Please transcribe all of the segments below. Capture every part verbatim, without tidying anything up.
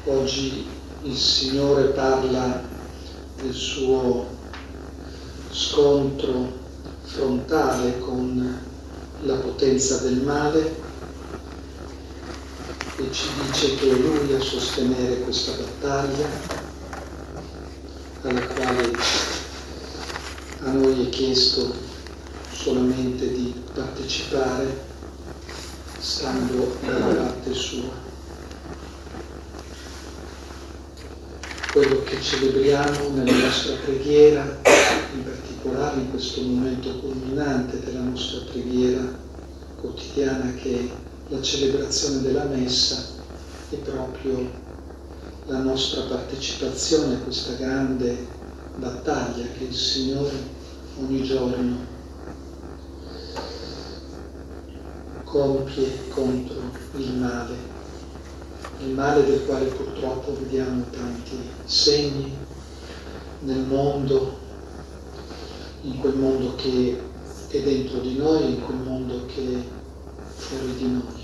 Oggi il Signore parla del suo scontro frontale con la potenza del male e ci dice che è Lui a sostenere questa battaglia alla quale a noi è chiesto solamente di partecipare stando dalla parte sua. Quello che celebriamo nella nostra preghiera, in particolare in questo momento culminante della nostra preghiera quotidiana, che è la celebrazione della Messa, è proprio la nostra partecipazione a questa grande battaglia che il Signore ogni giorno compie contro il male. Il male del quale purtroppo vediamo tanti segni nel mondo, in quel mondo che è dentro di noi e in quel mondo che è fuori di noi.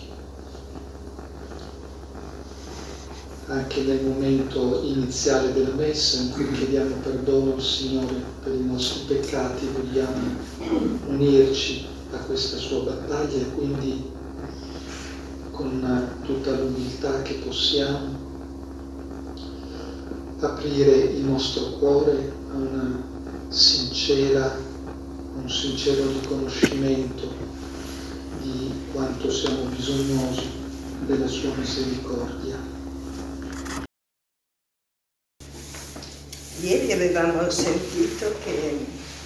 Anche nel momento iniziale della Messa, in cui chiediamo perdono al Signore per i nostri peccati, vogliamo unirci a questa sua battaglia e quindi con tutta l'umiltà che possiamo aprire il nostro cuore a una sincera, un sincero riconoscimento di quanto siamo bisognosi della sua misericordia. Ieri avevamo sentito che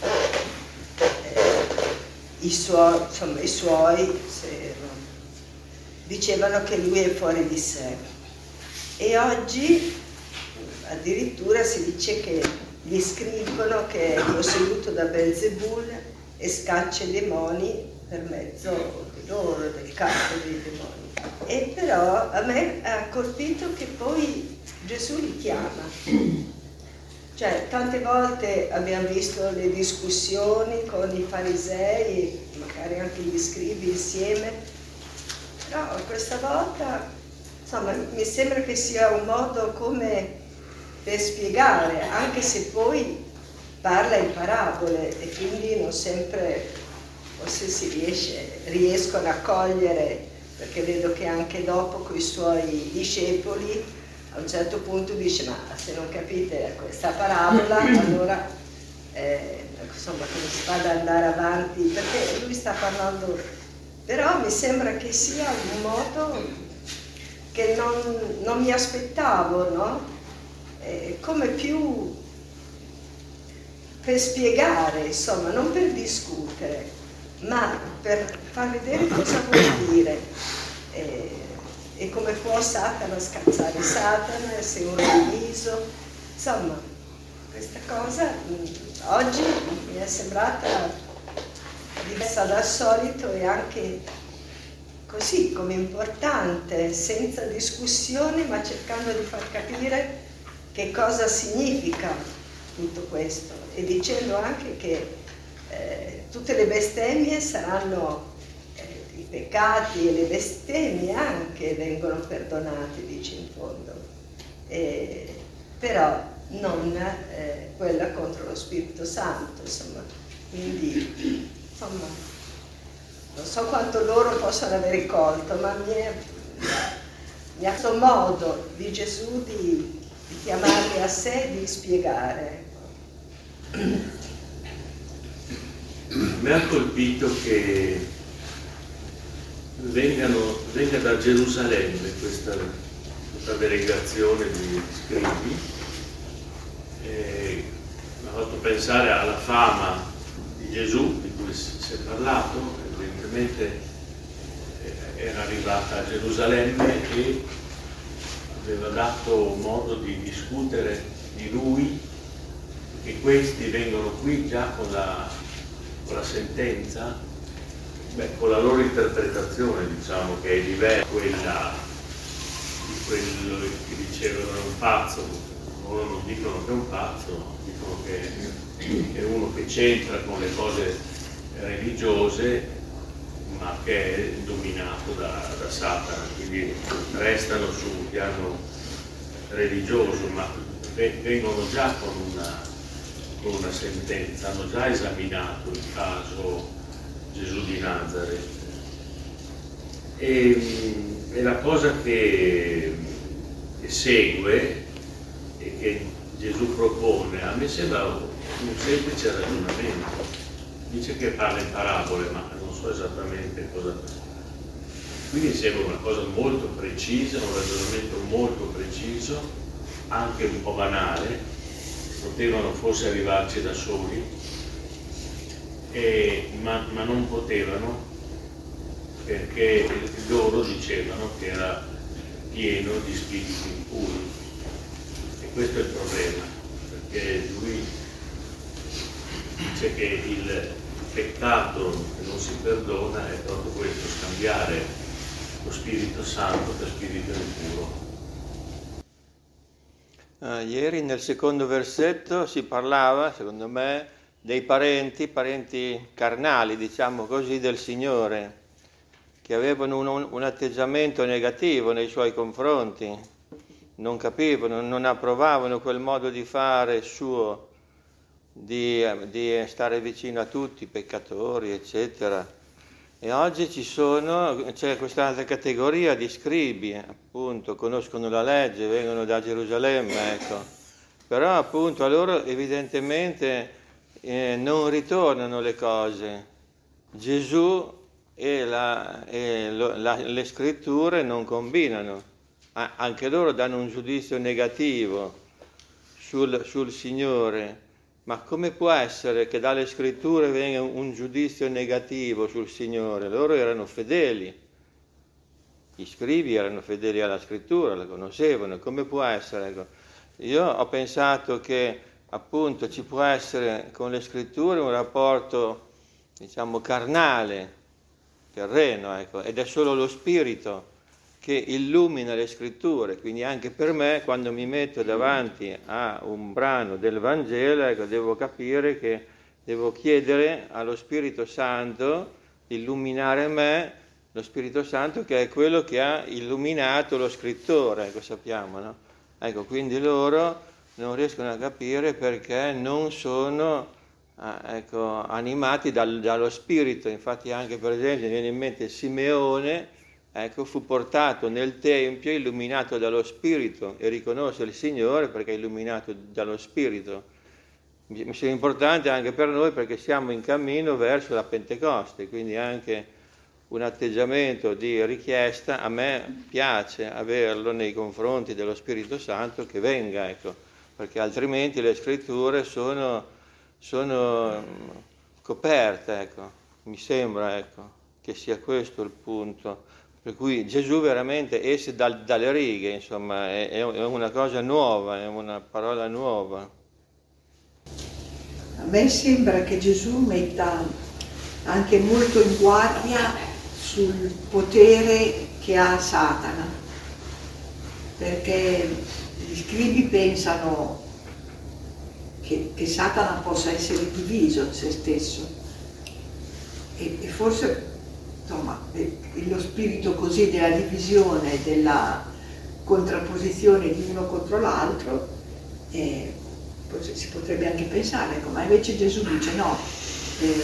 eh, i suoi, insomma, i suoi se, dicevano che lui è fuori di sé, e oggi addirittura si dice che gli scrivono che è posseduto da Belzebul e scaccia i demoni per mezzo di loro, del capo dei demoni. E però a me ha colpito che poi Gesù li chiama. Cioè, tante volte abbiamo visto le discussioni con i farisei, magari anche gli scribi insieme. No, questa volta, insomma, mi sembra che sia un modo come per spiegare, anche se poi parla in parabole e quindi non sempre forse si riesce, riescono a cogliere, perché vedo che anche dopo con i suoi discepoli a un certo punto dice: ma se non capite questa parabola, allora eh, insomma, come si fa ad andare avanti, perché lui sta parlando. Però mi sembra che sia un modo che non, non mi aspettavo, no? Eh, come più per spiegare, insomma, non per discutere, ma per far vedere cosa vuol dire eh, e come può Satana scazzare Satana, se uno è diviso. Insomma, questa cosa mh, oggi mi è sembrata diversa dal solito e anche così come importante, senza discussione, ma cercando di far capire che cosa significa tutto questo, e dicendo anche che eh, tutte le bestemmie saranno, eh, i peccati e le bestemmie anche vengono perdonati, dice in fondo, eh, però non eh, quella contro lo Spirito Santo, insomma, quindi insomma, non so quanto loro possono aver colto, ma mi è, mi ha dato modo di Gesù di, di chiamarli a sé e di spiegare. Mi ha colpito che vengano, venga da Gerusalemme questa, questa delegazione di scribi. E mi ha fatto pensare alla fama di Gesù, di cui si è parlato. Evidentemente era arrivata a Gerusalemme e aveva dato modo di discutere di lui, che questi vengono qui già con la, con la sentenza, beh, con la loro interpretazione, diciamo, che è diversa da quella di quello che dicevano è un pazzo. Loro non dicono che è un pazzo, dicono che è uno che c'entra con le cose religiose, ma che è dominato da, da Satana, quindi restano su un piano religioso, ma vengono già con una, con una sentenza, hanno già esaminato il caso Gesù di Nazareth. E, e la cosa che, che segue e che Gesù propone, a me sembra un semplice ragionamento. Dice che parla in parabole, ma non so esattamente cosa. Quindi sembra una cosa molto precisa, un ragionamento molto preciso, anche un po' banale, potevano forse arrivarci da soli, e, ma, ma non potevano, perché loro dicevano che era pieno di spiriti impuri. E questo è il problema, perché lui dice che il peccato che non si perdona è proprio questo, scambiare lo Spirito Santo per spirito impuro. Uh, ieri nel secondo versetto si parlava, secondo me, dei parenti, parenti carnali, diciamo così, del Signore, che avevano un, un atteggiamento negativo nei suoi confronti, non capivano, non approvavano quel modo di fare suo, di, di stare vicino a tutti, peccatori, eccetera. E oggi ci sono, c'è quest'altra categoria di scribi, appunto, conoscono la legge, vengono da Gerusalemme, ecco. Però appunto a loro evidentemente eh, non ritornano le cose. Gesù e, la, e lo, la, le scritture non combinano. Ah, anche loro danno un giudizio negativo sul, sul Signore. Ma come può essere che dalle scritture venga un giudizio negativo sul Signore? Loro erano fedeli, gli scribi erano fedeli alla scrittura, la conoscevano, come può essere? Io ho pensato che appunto ci può essere con le scritture un rapporto, diciamo, carnale, terreno, ecco, ed è solo lo Spirito che illumina le scritture, quindi anche per me quando mi metto davanti a un brano del Vangelo, ecco, devo capire che devo chiedere allo Spirito Santo di illuminare me, lo Spirito Santo che è quello che ha illuminato lo scrittore, ecco, sappiamo, no? Ecco, quindi loro non riescono a capire perché non sono ecco, animati dal, dallo Spirito. Infatti anche per esempio mi viene in mente Simeone, ecco, fu portato nel Tempio illuminato dallo Spirito e riconosce il Signore perché è illuminato dallo Spirito. Mi sembra importante anche per noi perché siamo in cammino verso la Pentecoste, quindi anche un atteggiamento di richiesta, a me piace averlo nei confronti dello Spirito Santo che venga, ecco, perché altrimenti le scritture sono, sono coperte, ecco, mi sembra, ecco, che sia questo il punto. Per cui Gesù veramente esce dal, dalle righe, insomma, è, è una cosa nuova, è una parola nuova. A me sembra che Gesù metta anche molto in guardia sul potere che ha Satana, perché gli scribi pensano che, che Satana possa essere diviso in se stesso e, e forse insomma, lo spirito così della divisione, della contrapposizione di uno contro l'altro, eh, si potrebbe anche pensare, ma invece Gesù dice no, eh,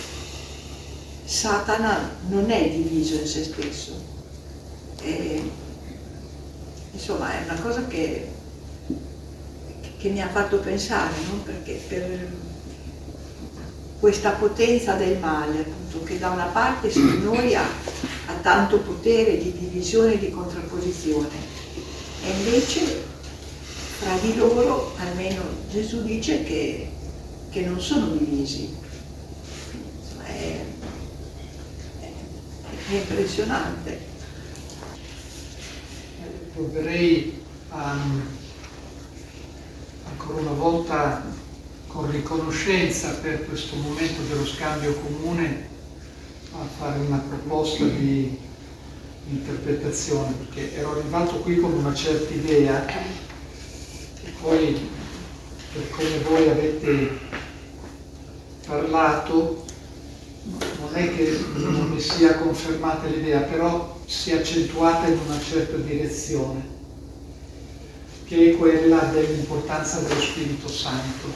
Satana non è diviso in se stesso. Eh, insomma, è una cosa che, che mi ha fatto pensare, no? Perché per questa potenza del male, appunto, che da una parte su noi ha, ha tanto potere di divisione e di contrapposizione, e invece fra di loro, almeno Gesù dice che, che non sono divisi. Insomma, è, è, è impressionante. Proverei um, ancora una volta, con riconoscenza per questo momento dello scambio comune, a fare una proposta di interpretazione, perché ero arrivato qui con una certa idea e poi, per come voi avete parlato, non è che non mi sia confermata l'idea, però si è accentuata in una certa direzione. che è quella dell'importanza dello Spirito Santo.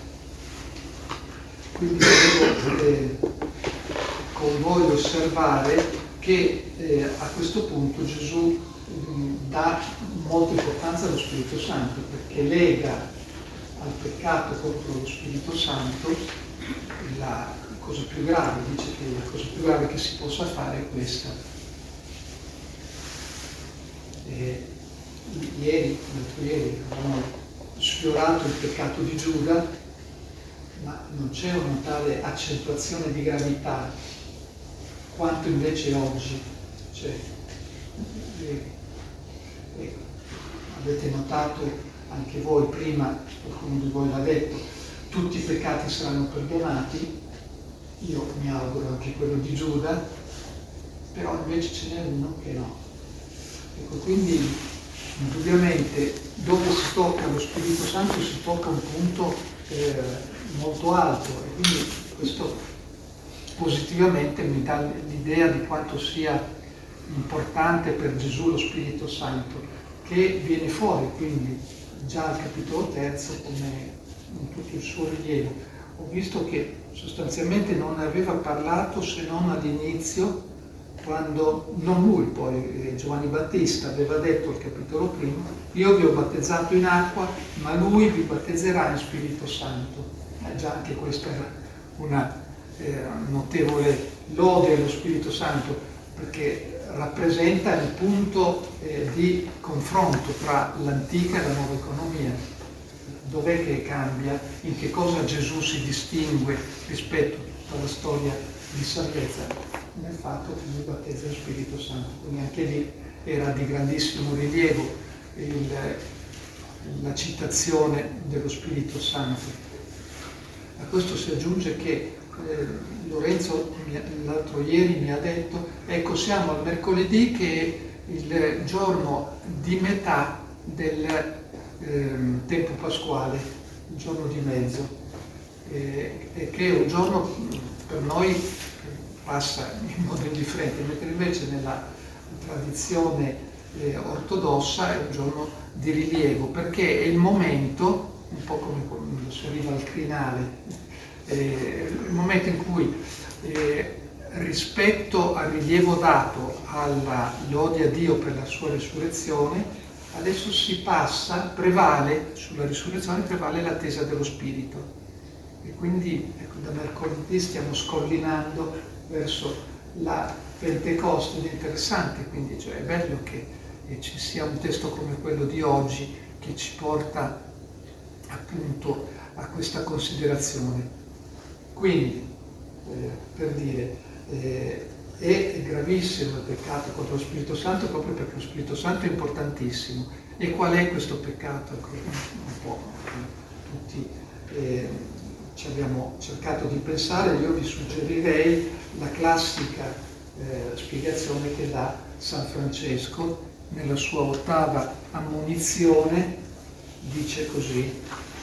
Quindi volevo eh, con voi osservare che eh, a questo punto Gesù mh, dà molta importanza allo Spirito Santo, perché lega al peccato contro lo Spirito Santo la cosa più grave, dice che la cosa più grave che si possa fare è questa. E ieri, l'altro ieri, abbiamo sfiorato il peccato di Giuda, ma non c'è una tale accentuazione di gravità quanto invece oggi. Cioè, eh, eh, avete notato anche voi prima, qualcuno di voi l'ha detto, tutti i peccati saranno perdonati, io mi auguro anche quello di Giuda, però invece ce n'è uno che no. Ecco, quindi indubbiamente dove si tocca lo Spirito Santo si tocca un punto eh, molto alto, e quindi questo positivamente mi dà l'idea di quanto sia importante per Gesù lo Spirito Santo, che viene fuori quindi già al capitolo terzo come in tutto il suo rilievo. Ho visto che sostanzialmente non ne aveva parlato se non all'inizio, quando non lui, poi Giovanni Battista aveva detto al capitolo primo: io vi ho battezzato in acqua, ma lui vi battezzerà in Spirito Santo. Eh, già anche questa era una eh, notevole lode allo Spirito Santo, perché rappresenta il punto eh, di confronto tra l'antica e la nuova economia. Dov'è che cambia? In che cosa Gesù si distingue rispetto a tutta la storia di salvezza? Nel fatto che lui battezza lo Spirito Santo. Quindi anche lì era di grandissimo rilievo il, la citazione dello Spirito Santo. A questo si aggiunge che eh, Lorenzo l'altro ieri mi ha detto: ecco, siamo al mercoledì che è il giorno di metà del eh, tempo pasquale, il giorno di mezzo, eh, e che è un giorno per noi passa in modo indifferente, mentre invece nella tradizione eh, ortodossa è un giorno di rilievo, perché è il momento, un po' come quando si arriva al crinale, eh, il momento in cui eh, rispetto al rilievo dato alla lode a Dio per la sua risurrezione, adesso si passa, prevale sulla risurrezione, prevale l'attesa dello Spirito. E quindi ecco, da mercoledì stiamo scollinando verso la Pentecoste, ed è interessante, quindi cioè, è bello che eh, ci sia un testo come quello di oggi che ci porta appunto a questa considerazione. Quindi, eh, per dire, eh, è gravissimo il peccato contro lo Spirito Santo, proprio perché lo Spirito Santo è importantissimo. E qual è questo peccato? Un po' tutti eh, ci abbiamo cercato di pensare. Io vi suggerirei la classica eh, spiegazione che dà San Francesco nella sua ottava ammonizione. Dice così: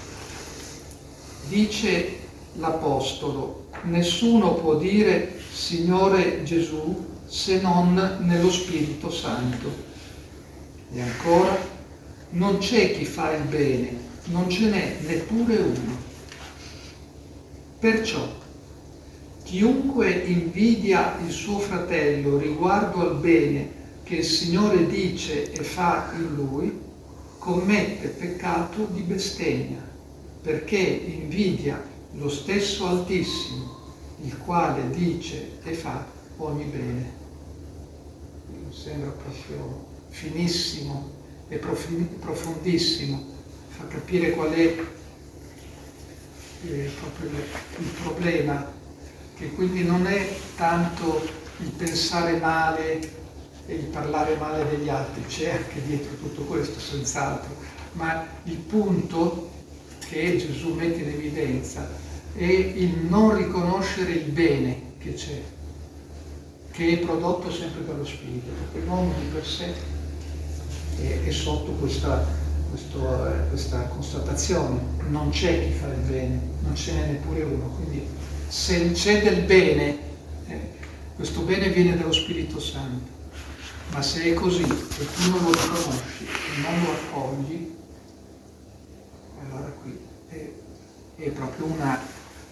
dice l'Apostolo, nessuno può dire Signore Gesù se non nello Spirito Santo. E ancora, non c'è chi fa il bene, non ce n'è neppure uno. Perciò, chiunque invidia il suo fratello riguardo al bene che il Signore dice e fa in lui, commette peccato di bestemmia, perché invidia lo stesso Altissimo, il quale dice e fa ogni bene. Mi sembra proprio finissimo e profondissimo, fa capire qual è eh, proprio il problema, che quindi non è tanto il pensare male e il parlare male degli altri, c'è anche dietro tutto questo senz'altro, ma il punto che Gesù mette in evidenza è il non riconoscere il bene che c'è, che è prodotto sempre dallo Spirito, perché l'uomo di per sé è, è sotto questa, questo, eh, questa constatazione: non c'è chi fa il bene, non ce n'è neppure uno. Quindi se c'è del bene, eh, questo bene viene dallo Spirito Santo, ma se è così e tu non lo riconosci e non lo accogli, è proprio una,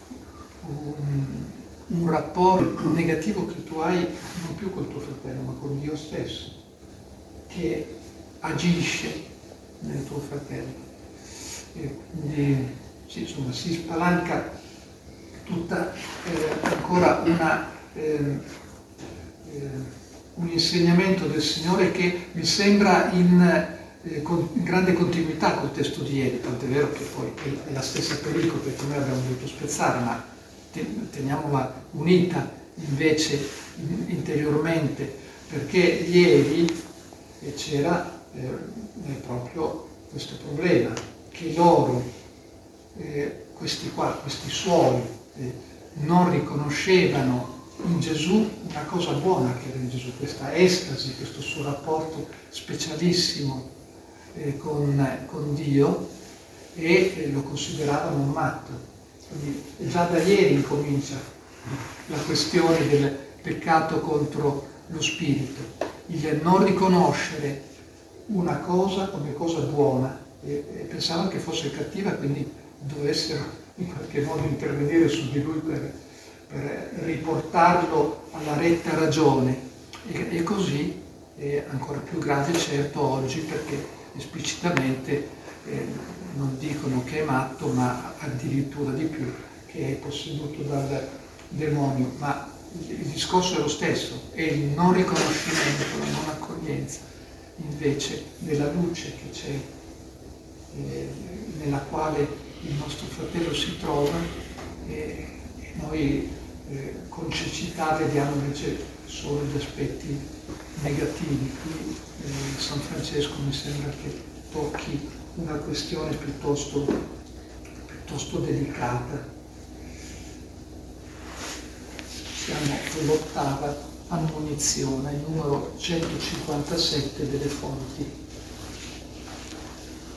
un, un rapporto negativo che tu hai non più col tuo fratello ma con Dio stesso, che agisce nel tuo fratello. E quindi sì, insomma, si spalanca tutta eh, ancora una, eh, eh, un insegnamento del Signore che mi sembra in, eh, con, in grande continuità col testo di ieri, tant'è vero che poi è, è la stessa pericope perché noi abbiamo dovuto spezzare, ma ten, teniamola unita invece in, interiormente, perché ieri c'era eh, proprio questo problema, che loro, eh, questi qua, questi suoi, eh, non riconoscevano in Gesù una cosa buona che era in Gesù, questa estasi, questo suo rapporto specialissimo eh, con, con Dio, e eh, lo consideravano un matto. Quindi già da ieri incomincia la questione del peccato contro lo spirito, il non riconoscere una cosa come cosa buona, e, e pensavano che fosse cattiva, quindi dovessero in qualche modo intervenire su di lui per, per riportarlo alla retta ragione. E, e così è ancora più grave certo oggi, perché esplicitamente eh, non dicono che è matto, ma addirittura di più, che è posseduto dal demonio. Ma il discorso è lo stesso, è il non riconoscimento, la non accoglienza invece della luce che c'è, eh, nella quale il nostro fratello si trova, e noi eh, con cecità vediamo invece solo gli aspetti negativi. Qui eh, San Francesco mi sembra che tocchi una questione piuttosto, piuttosto delicata. Siamo all'ottava ammonizione, il numero centocinquantasette delle fonti.